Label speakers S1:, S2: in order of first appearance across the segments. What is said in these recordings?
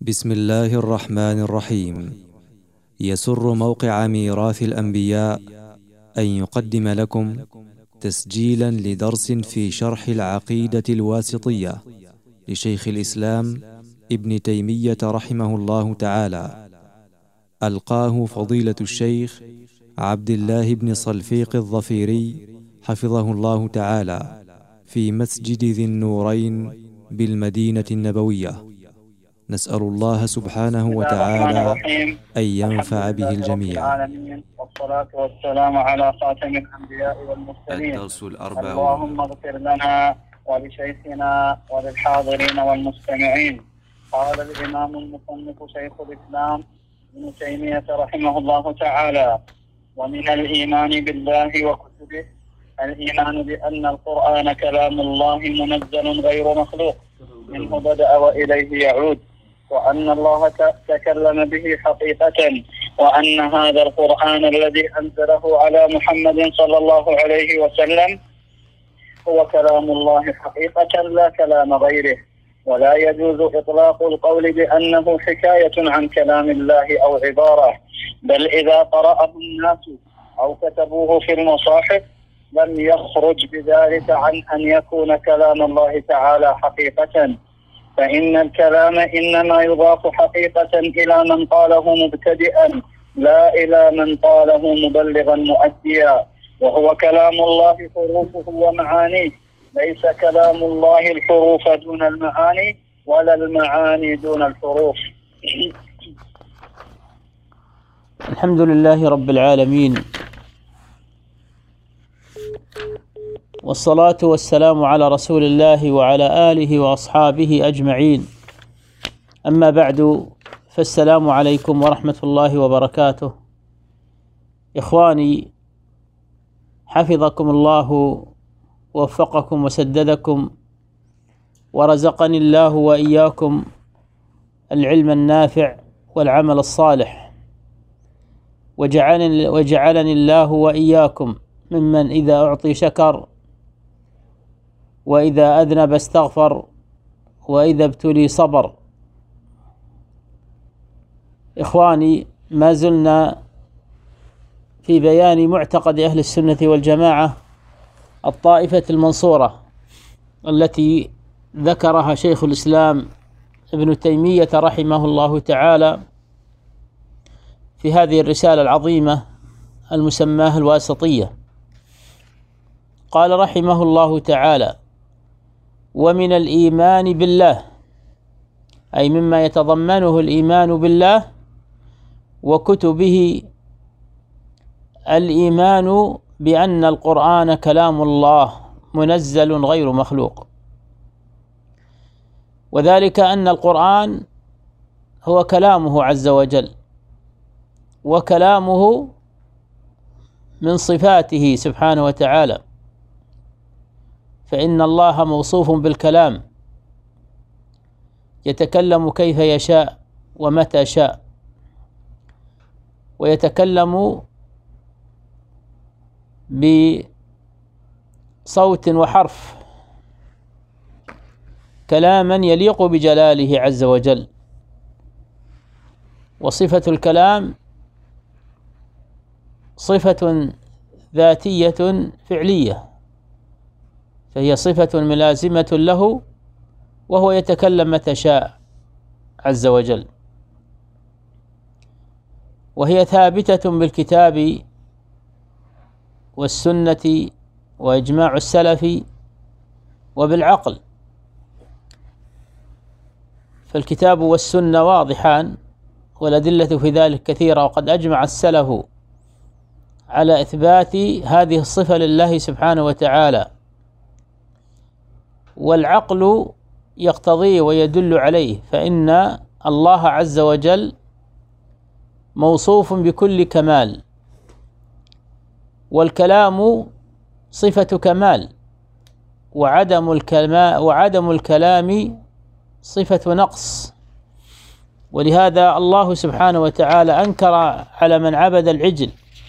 S1: بسم الله الرحمن الرحيم. يسر موقع ميراث الأنبياء أن يقدم لكم تسجيلا لدرس في شرح العقيدة الواسطية لشيخ الإسلام ابن تيمية رحمه الله تعالى، ألقاه فضيلة الشيخ عبد الله بن صلفيق الظفيري حفظه الله تعالى في مسجد ذي النورين بالمدينة النبوية. نسأل الله سبحانه وتعالى أن ينفع به الجميع.
S2: والصلاة والسلام على خاتم الأنبياء والمرسلين.
S1: الدرس الأربعون.
S2: اللهم اغفر لنا ولشيخنا وللحاضرين والمستمعين. قال الإمام المصنف شيخ الإسلام ابن تيمية رحمه الله تعالى: ومن الإيمان بالله وكتبه الإيمان بأن القرآن كلام الله منزل غير مخلوق، منه بدأ وإليه يعود، وأن الله تكلم به حقيقة، وأن هذا القرآن الذي أنزله على محمد صلى الله عليه وسلم هو كلام الله حقيقة لا كلام غيره. ولا يجوز إطلاق القول بأنه حكاية عن كلام الله أو عبارة، بل إذا قرأه الناس أو كتبوه في المصاحف لم يخرج بذلك عن أن يكون كلام الله تعالى حقيقة، فإن الكلام إنما يضاف حقيقة إلى من قاله مبتدئا لا إلى من قاله مبلغا مؤديا، وهو كلام الله حروفه ومعانيه، ليس كلام الله الحروف دون المعاني ولا المعاني دون الحروف.
S3: الحمد لله رب العالمين، والصلاة والسلام على رسول الله وعلى آله وأصحابه أجمعين. أما بعد، فالسلام عليكم ورحمة الله وبركاته. إخواني، حفظكم الله ووفقكم وسددكم، ورزقني الله وإياكم العلم النافع والعمل الصالح، وجعلني الله وإياكم ممن إذا أعطي شكر، وإذا أذنب استغفر، وإذا ابتلي صبر. إخواني، ما زلنا في بيان معتقد أهل السنة والجماعة الطائفة المنصورة التي ذكرها شيخ الإسلام ابن تيمية رحمه الله تعالى في هذه الرسالة العظيمة المسماة الواسطية. قال رحمه الله تعالى: ومن الإيمان بالله، أي مما يتضمنه الإيمان بالله وكتبه، الإيمان بأن القرآن كلام الله منزل غير مخلوق، وذلك أن القرآن هو كلامه عز وجل، وكلامه من صفاته سبحانه وتعالى، فإن الله موصوف بالكلام، يتكلم كيف يشاء ومتى شاء، ويتكلم بصوت وحرف كلاما يليق بجلاله عز وجل. وصفة الكلام صفة ذاتية فعلية، فهي صفة ملازمة له، وهو يتكلم متى شاء عز وجل، وهي ثابتة بالكتاب والسنة وإجماع السلف وبالعقل. فالكتاب والسنة واضحان، والأدلة في ذلك كثيرة، وقد أجمع السلف على إثبات هذه الصفة لله سبحانه وتعالى، والعقل يقتضيه ويدل عليه، فإن الله عز وجل موصوف بكل كمال، والكلام صفة كمال، وعدم الكلام صفة نقص. ولهذا الله سبحانه وتعالى أنكر على من عبد العجل،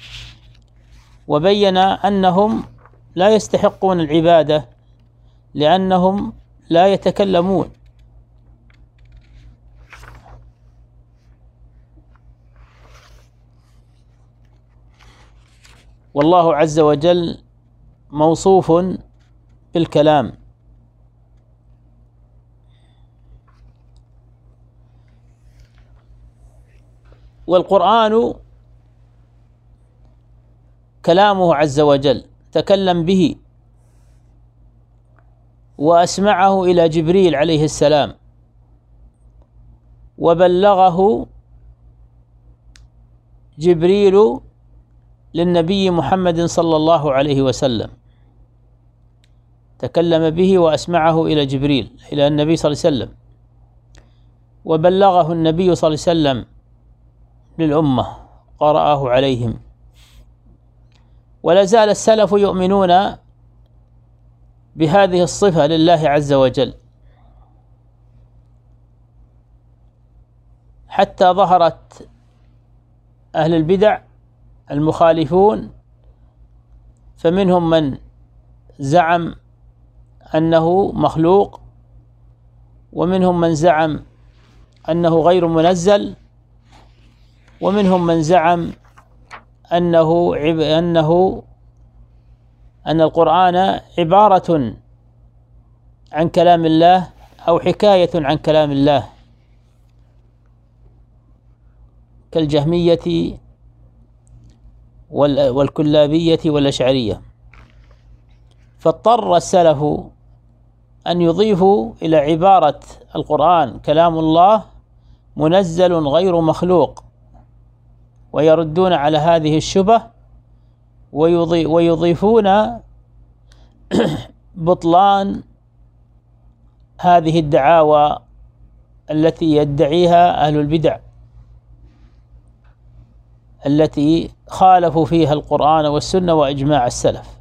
S3: وبين أنهم لا يستحقون العبادة لأنهم لا يتكلمون. والله عز وجل موصوف بالكلام. والقرآن كلامه عز وجل تكلم به وأسمعه إلى جبريل عليه السلام، وبلغه جبريل للنبي محمد صلى الله عليه وسلم، تكلم به وأسمعه إلى جبريل إلى النبي صلى الله عليه وسلم، وبلغه النبي صلى الله عليه وسلم للأمة، قرأه عليهم. ولا زال السلف يؤمنون بهذه الصفة لله عز وجل، حتى ظهرت أهل البدع المخالفون، فمنهم من زعم أنه مخلوق، ومنهم من زعم أنه غير منزل، ومنهم من زعم أن القرآن عبارة عن كلام الله أو حكاية عن كلام الله، كالجهمية والكلابية والأشعرية. فاضطر السلف أن يضيفوا إلى عبارة القرآن كلام الله منزل غير مخلوق، ويردون على هذه الشبه، ويضيفون بطلان هذه الدعاوى التي يدعيها أهل البدع، التي خالفوا فيها القرآن والسنة وإجماع السلف.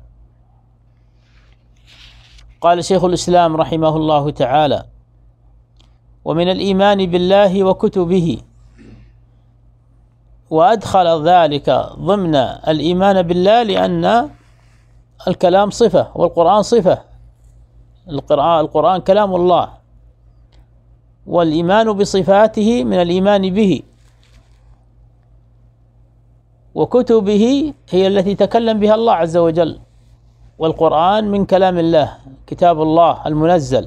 S3: قال شيخ الإسلام رحمه الله تعالى: ومن الإيمان بالله وكتبه، وأدخل ذلك ضمن الإيمان بالله لأن الكلام صفة والقرآن صفة، القرآن كلام الله، والإيمان بصفاته من الإيمان به، وكتبه هي التي تكلم بها الله عز وجل، والقرآن من كلام الله، كتاب الله المنزل.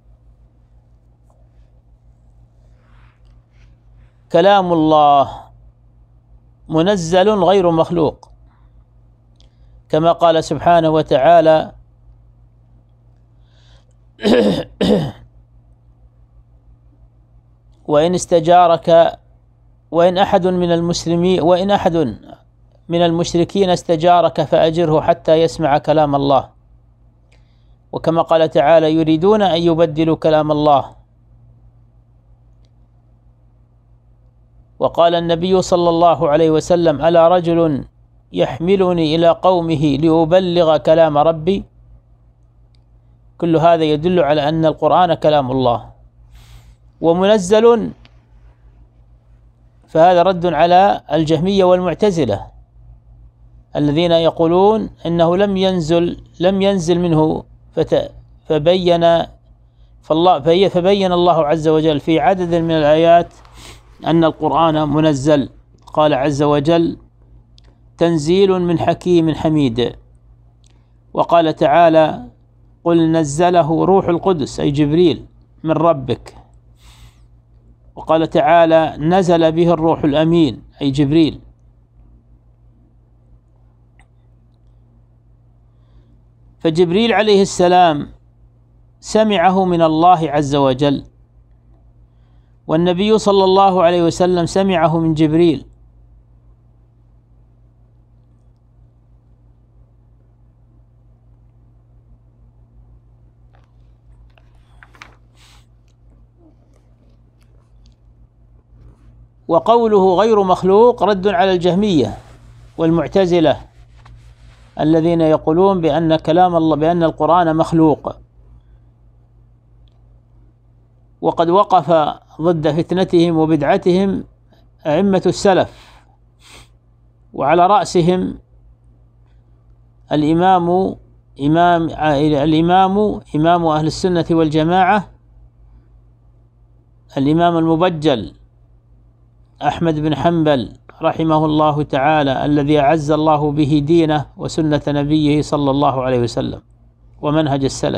S3: كلام الله منزل غير مخلوق، كما قال سبحانه وتعالى: وإن أحد من المشركين استجارك فأجره حتى يسمع كلام الله. وكما قال تعالى: يريدون أن يبدلوا كلام الله. وقال النبي صلى الله عليه وسلم: ألا رجل يحملني إلى قومه لأبلغ كلام ربي. كل هذا يدل على أن القرآن كلام الله. ومنزل، فهذا رد على الجهمية والمعتزلة الذين يقولون إنه لم ينزل منه، فبين الله عز وجل في عدد من الآيات أن القرآن منزل. قال عز وجل: تنزيل من حكيم حميد. وقال تعالى: قل نزله روح القدس أي جبريل من ربك. وقال تعالى: نزل به الروح الأمين أي جبريل. فجبريل عليه السلام سمعه من الله عز وجل، والنبي صلى الله عليه وسلم سمعه من جبريل. وقوله غير مخلوق رد على الجهمية والمعتزلة الذين يقولون بأن كلام الله، بأن القرآن مخلوق. وقد وقف ضد فتنتهم وبدعتهم أئمة السلف، وعلى رأسهم إمام أهل السنة والجماعة، الإمام المبجل أحمد بن حنبل رحمه الله تعالى الذي أعز الله به دينه وسنة نبيه صلى الله عليه وسلم ومنهج السلف.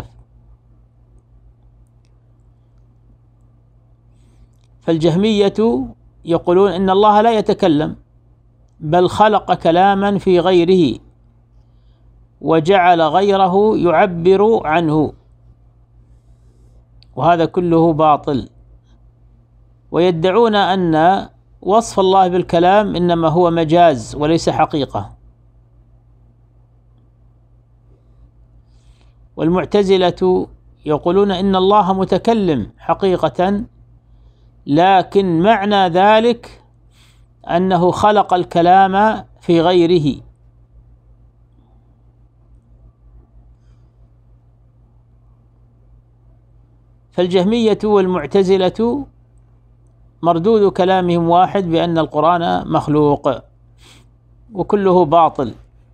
S3: فالجهمية يقولون إن الله لا يتكلم، بل خلق كلاما في غيره وجعل غيره يعبر عنه، وهذا كله باطل. ويدعون أن وصف الله بالكلام إنما هو مجاز وليس حقيقة. والمعتزلة يقولون إن الله متكلم حقيقة، لكن معنى ذلك أنه خلق الكلام في غيره. فالجهمية والمعتزلة مردود كلامهم واحد، بأن القرآن مخلوق، وكله باطل.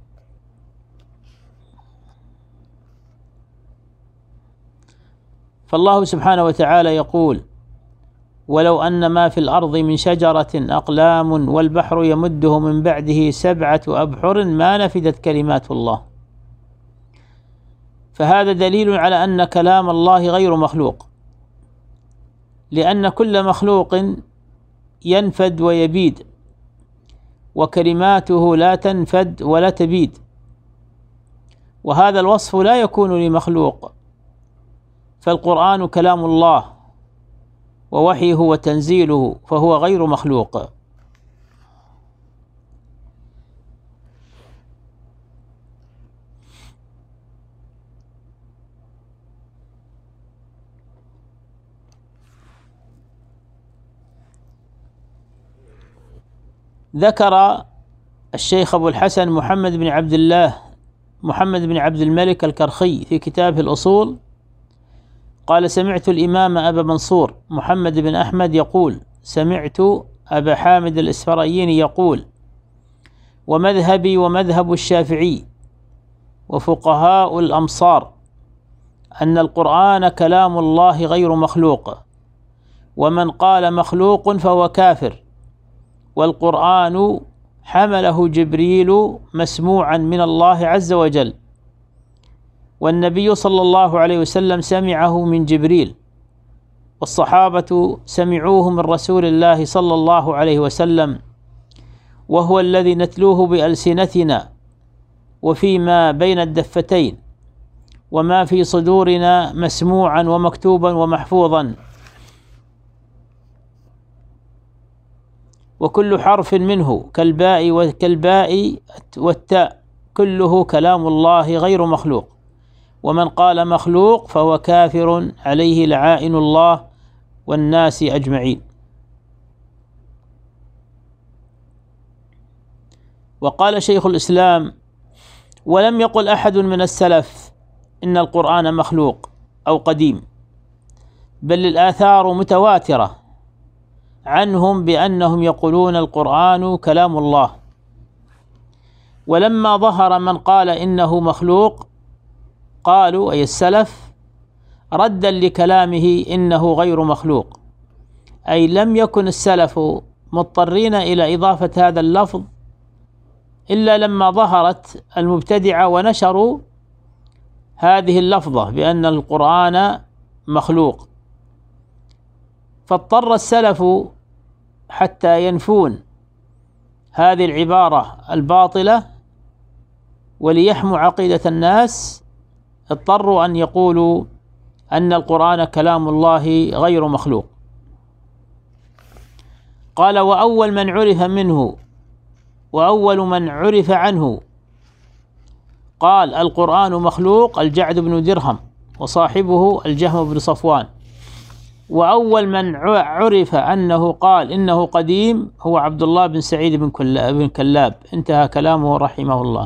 S3: فالله سبحانه وتعالى يقول: ولو أن ما في الأرض من شجرة أقلام والبحر يمده من بعده 7 أبحر ما نفدت كلمات الله. فهذا دليل على أن كلام الله غير مخلوق، لأن كل مخلوق ينفد ويبيد، وكلماته لا تنفد ولا تبيد، وهذا الوصف لا يكون لمخلوق. فالقرآن كلام الله ووحيه وتنزيله، فهو غير مخلوق. ذكر الشيخ أبو الحسن محمد بن عبد الملك الكرخي في كتابه الأصول قال: سمعت الإمام أبا منصور محمد بن أحمد يقول: سمعت أبا حامد الإسفرايني يقول: ومذهبي ومذهب الشافعي وفقهاء الأمصار أن القرآن كلام الله غير مخلوق، ومن قال مخلوق فهو كافر، والقرآن حمله جبريل مسموعا من الله عز وجل، والنبي صلى الله عليه وسلم سمعه من جبريل، والصحابة سمعوه من رسول الله صلى الله عليه وسلم، وهو الذي نتلوه بألسنتنا وفيما بين الدفتين، وما في صدورنا مسموعا ومكتوبا ومحفوظا، وكل حرف منه كالباء والتاء كله كلام الله غير مخلوق، ومن قال مخلوق فهو كافر عليه لعائن الله والناس أجمعين. وقال شيخ الإسلام: ولم يقل أحد من السلف إن القرآن مخلوق أو قديم، بل الآثار متواترة عنهم بأنهم يقولون القرآن كلام الله. ولما ظهر من قال إنه مخلوق قالوا، أي السلف، ردا لكلامه إنه غير مخلوق، أي لم يكن السلف مضطرين إلى إضافة هذا اللفظ إلا لما ظهرت المبتدعة ونشروا هذه اللفظة بأن القرآن مخلوق، فاضطر السلف حتى ينفون هذه العبارة الباطلة وليحموا عقيدة الناس، اضطروا أن يقولوا أن القرآن كلام الله غير مخلوق. قال: وأول من عرف عنه قال القرآن مخلوق الجعد بن درهم وصاحبه الجهم بن صفوان، وأول من عرف أنه قال إنه قديم هو عبد الله بن سعيد بن كلاب. انتهى كلامه رحمه الله.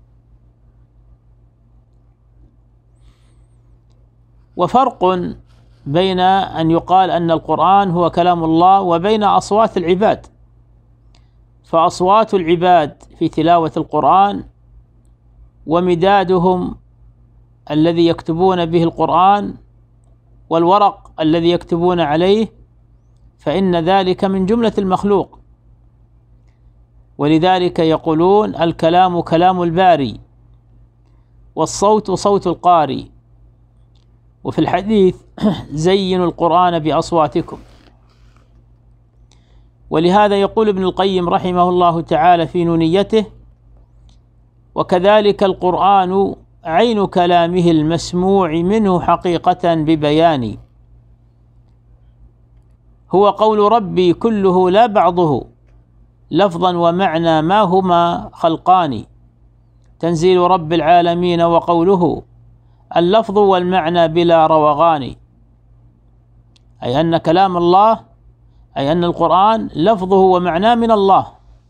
S3: وفرق بين أن يقال أن القرآن هو كلام الله وبين أصوات العباد، فأصوات العباد في تلاوة القرآن ومدادهم الذي يكتبون به القرآن والورق الذي يكتبون عليه، فإن ذلك من جملة المخلوق، ولذلك يقولون الكلام كلام الباري والصوت صوت القاري. وفي الحديث زينوا القرآن بأصواتكم. ولهذا يقول ابن القيم رحمه الله تعالى في نونيته: وكذلك القرآن عين كلامه المسموع منه حقيقة ببيان، هو قول ربي كله لا بعضه، لفظا ومعنى ما هما خلقان، تنزيل رب العالمين وقوله اللفظ والمعنى بلا روغان. أي أن كلام الله، أي أن القرآن لفظه ومعناه من الله،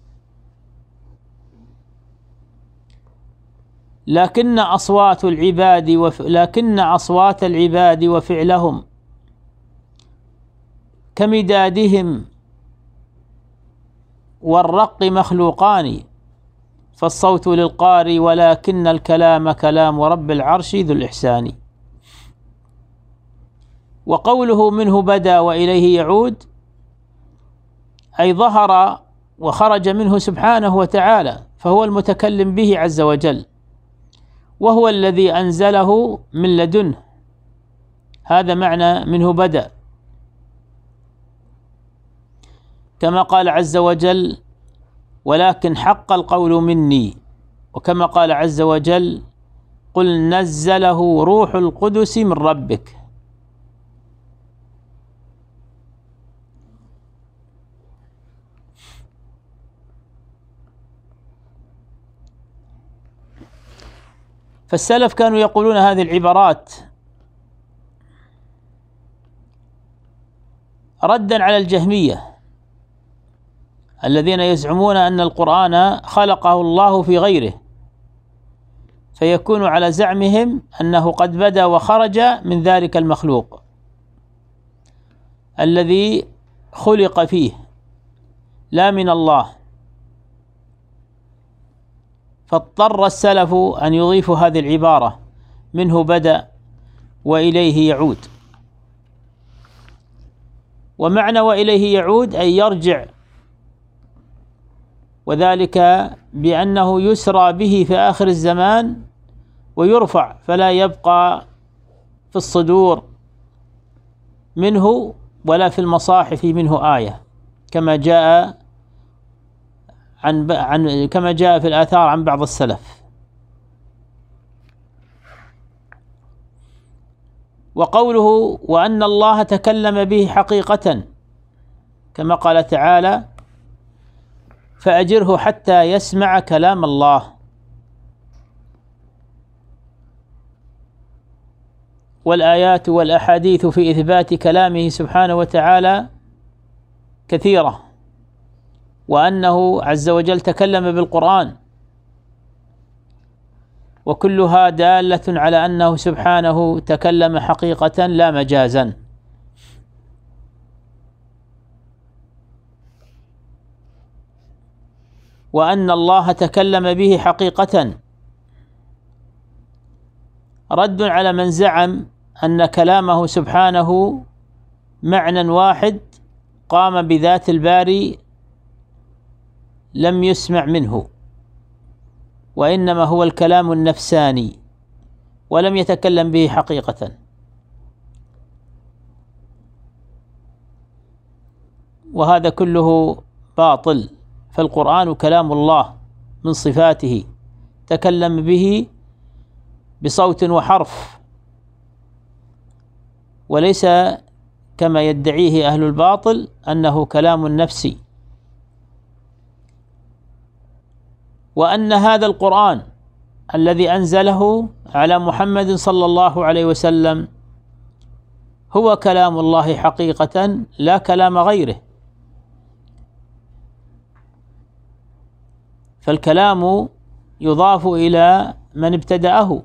S3: لكن أصوات العباد وفعلهم كمدادهم والرق مخلوقان، فالصوت للقاري ولكن الكلام كلام رب العرش ذو الإحسان. وقوله منه بدا وإليه يعود، أي ظهر وخرج منه سبحانه وتعالى، فهو المتكلم به عز وجل، وهو الذي أنزله من لدنه. هذا معنى منه بدا. كما قال عز وجل: ولكن حق القول مني. وكما قال عز وجل: قل نزله روح القدس من ربك. فالسلف كانوا يقولون هذه العبارات ردا على الجهمية الذين يزعمون أن القرآن خلقه الله في غيره، فيكون على زعمهم أنه قد بدا وخرج من ذلك المخلوق الذي خلق فيه لا من الله. فاضطر السلف أن يضيفوا هذه العبارة: منه بدأ وإليه يعود. ومعنى وإليه يعود أي يرجع، وذلك بأنه يسرى به في آخر الزمان ويرفع، فلا يبقى في الصدور منه ولا في المصاحف منه آية، كما جاء كما جاء في الآثار عن بعض السلف. وقوله وأن الله تكلم به حقيقة، كما قال تعالى: فأجره حتى يسمع كلام الله. والآيات والأحاديث في إثبات كلامه سبحانه وتعالى كثيرة، وأنه عز وجل تكلم بالقرآن، وكلها دالة على أنه سبحانه تكلم حقيقة لا مجازا. وأن الله تكلم به حقيقة رد على من زعم أن كلامه سبحانه معنى واحد قام بذات الباري لم يسمع منه، وإنما هو الكلام النفساني ولم يتكلم به حقيقة. وهذا كله باطل، فالقرآن كلام الله من صفاته، تكلم به بصوت وحرف، وليس كما يدعيه أهل الباطل أنه كلام نفسي. وأن هذا القرآن الذي أنزله على محمد صلى الله عليه وسلم هو كلام الله حقيقة لا كلام غيره. فالكلام يضاف إلى من ابتدأه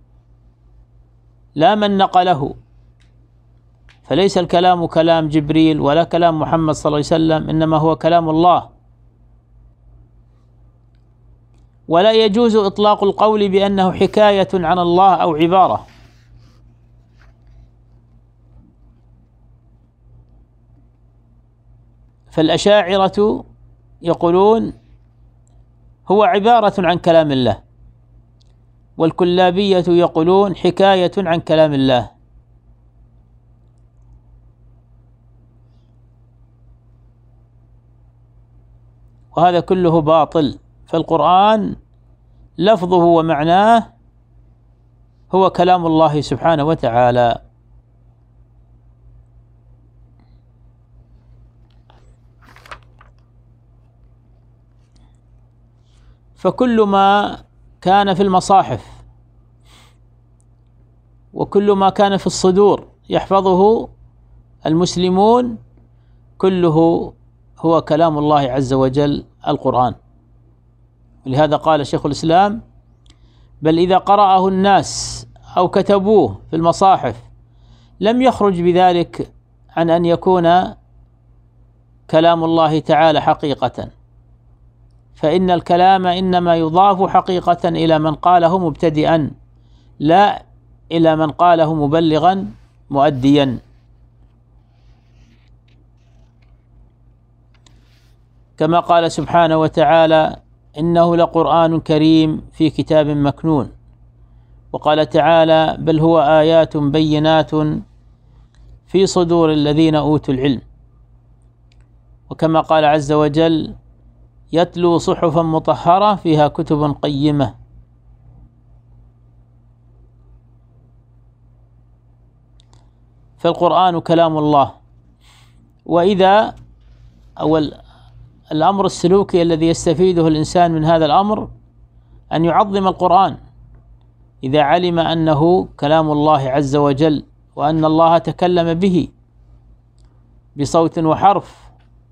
S3: لا من نقله، فليس الكلام كلام جبريل ولا كلام محمد صلى الله عليه وسلم، إنما هو كلام الله. ولا يجوز إطلاق القول بأنه حكاية عن الله أو عبارة. فالأشاعرة يقولون هو عبارة عن كلام الله، والكلابية يقولون حكاية عن كلام الله. وهذا كله باطل، فالقرآن لفظه ومعناه هو كلام الله سبحانه وتعالى. فكل ما كان في المصاحف وكل ما كان في الصدور يحفظه المسلمون كله هو كلام الله عز وجل القرآن. ولهذا قال شيخ الإسلام: بل إذا قرأه الناس أو كتبوه في المصاحف لم يخرج بذلك عن أن يكون كلام الله تعالى حقيقة، فإن الكلام إنما يضاف حقيقة إلى من قاله مبتدئا، لا إلى من قاله مبلغا مؤديا. كما قال سبحانه وتعالى: إنه لقرآن كريم في كتاب مكنون. وقال تعالى: بل هو آيات بينات في صدور الذين أوتوا العلم. وكما قال عز وجل: يتلو صحفا مطهرة فيها كتب قيمة. فالقرآن كلام الله. وإذا الأمر السلوكي الذي يستفيده الإنسان من هذا الأمر أن يعظم القرآن إذا علم أنه كلام الله عز وجل، وأن الله تكلم به بصوت وحرف،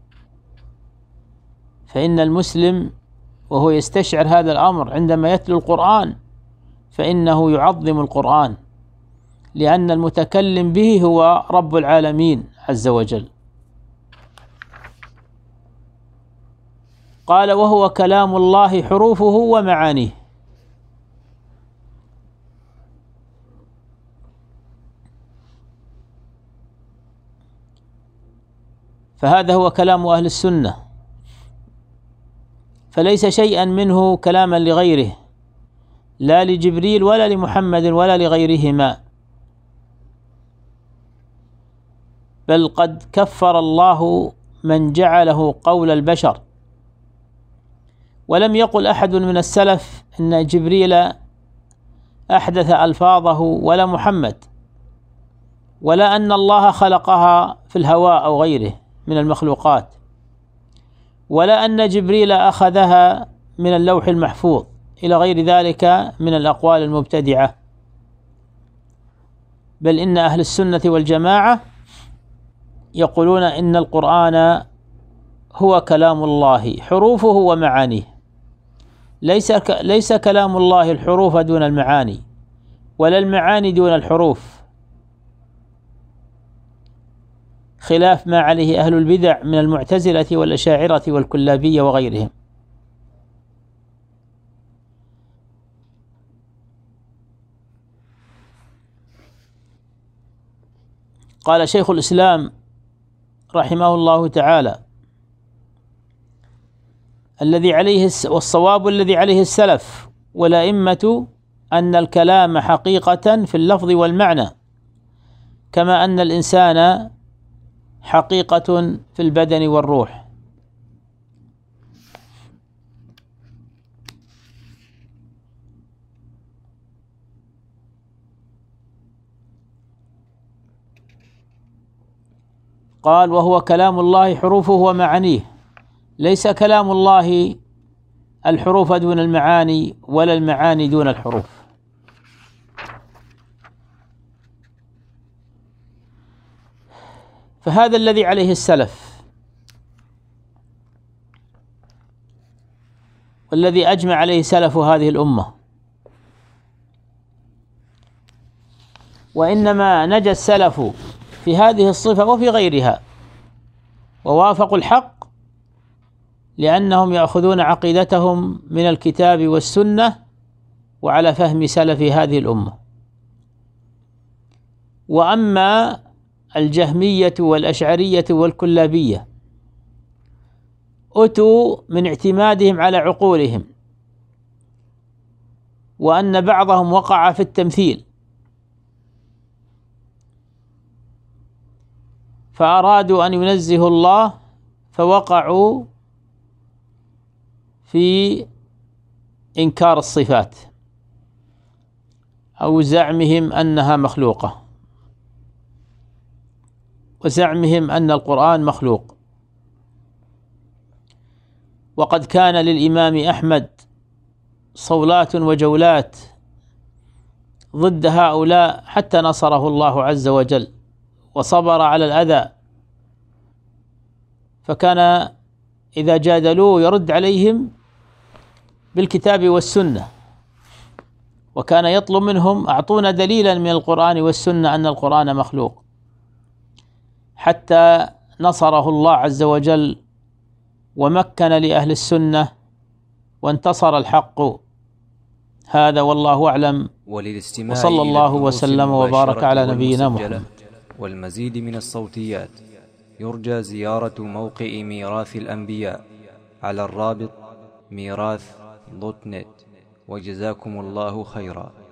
S3: فإن المسلم وهو يستشعر هذا الأمر عندما يتلو القرآن فإنه يعظم القرآن، لأن المتكلم به هو رب العالمين عز وجل. قال: وهو كلام الله حروفه ومعانيه. فهذا هو كلام أهل السنة، فليس شيئا منه كلاما لغيره، لا لجبريل ولا لمحمد ولا لغيرهما، بل قد كفر الله من جعله قول البشر. ولم يقل أحد من السلف إن جبريل أحدث ألفاظه ولا محمد، ولا أن الله خلقها في الهواء أو غيره من المخلوقات، ولا أن جبريل أخذها من اللوح المحفوظ إلى غير ذلك من الأقوال المبتدعة. بل إن أهل السنة والجماعة يقولون إن القرآن هو كلام الله حروفه ومعانيه، ليس كلام الله الحروف دون المعاني، ولا المعاني دون الحروف، خلاف ما عليه أهل البدع من المعتزلة والأشاعرة والكلابية وغيرهم. قال شيخ الإسلام رحمه الله تعالى: والصواب الذي عليه السلف والأئمة أن الكلام حقيقة في اللفظ والمعنى، كما أن الإنسان حقيقة في البدن والروح. قال: وهو كلام الله حروفه ومعانيه، ليس كلام الله الحروف دون المعاني ولا المعاني دون الحروف. فهذا الذي عليه السلف، والذي أجمع عليه سلف هذه الأمة. وإنما نجا السلف في هذه الصفة وفي غيرها ووافقوا الحق لأنهم يأخذون عقيدتهم من الكتاب والسنة وعلى فهم سلف هذه الأمة. وأما الجهمية والأشعرية والكلابية أتوا من اعتمادهم على عقولهم وأن بعضهم وقع في التمثيل، فأرادوا أن ينزهوا الله فوقعوا في إنكار الصفات أو زعمهم أنها مخلوقة، وزعمهم أن القرآن مخلوق. وقد كان للإمام أحمد صولات وجولات ضد هؤلاء حتى نصره الله عز وجل وصبر على الأذى، فكان إذا جادلوه يرد عليهم بالكتاب والسنة، وكان يطلب منهم أعطونا دليلا من القرآن والسنة أن القرآن مخلوق، حتى نصره الله عز وجل ومكن لأهل السنة وانتصر الحق. هذا والله أعلم، وصلى الله وسلم وبارك على نبينا محمد.
S1: والمزيد من الصوتيات يرجى زيارة موقع ميراث الأنبياء على الرابط ميراث.net. وجزاكم الله خيرا.